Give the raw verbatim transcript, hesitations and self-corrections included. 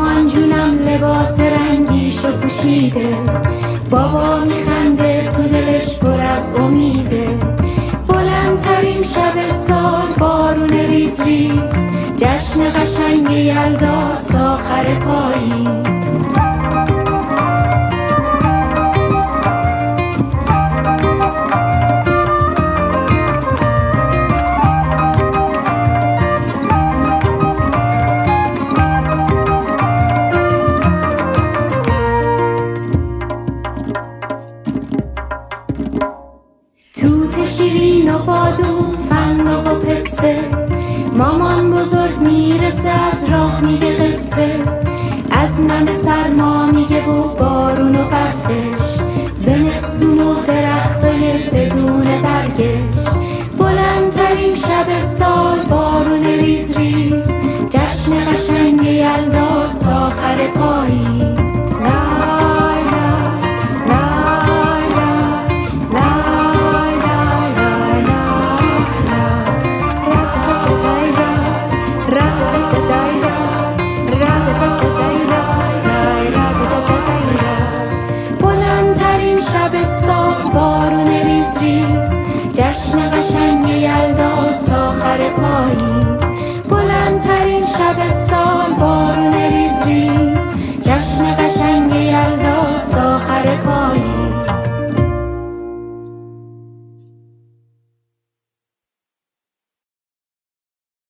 مامان جونم لباس رنگیشو پوشیده، بابا میخنده تو دلش پر از امیده. بلندترین شب سال بارون ریز ریز، جشن قشنگ یلداست آخر پاییز. توت شیرین و بادوم فندق و پسته، مامان بزرگ میرسه از راه میگه قصه. از نم سرما میگه و بارون و برفش، زمستون و درختای بدون برگش. بلندترین شب سال بارون ریز ریز، جشن قشنگ یلداست آخر پاییز. شب سال بارون ریز ریز، جشن قشنگ یلداست آخر پاییز.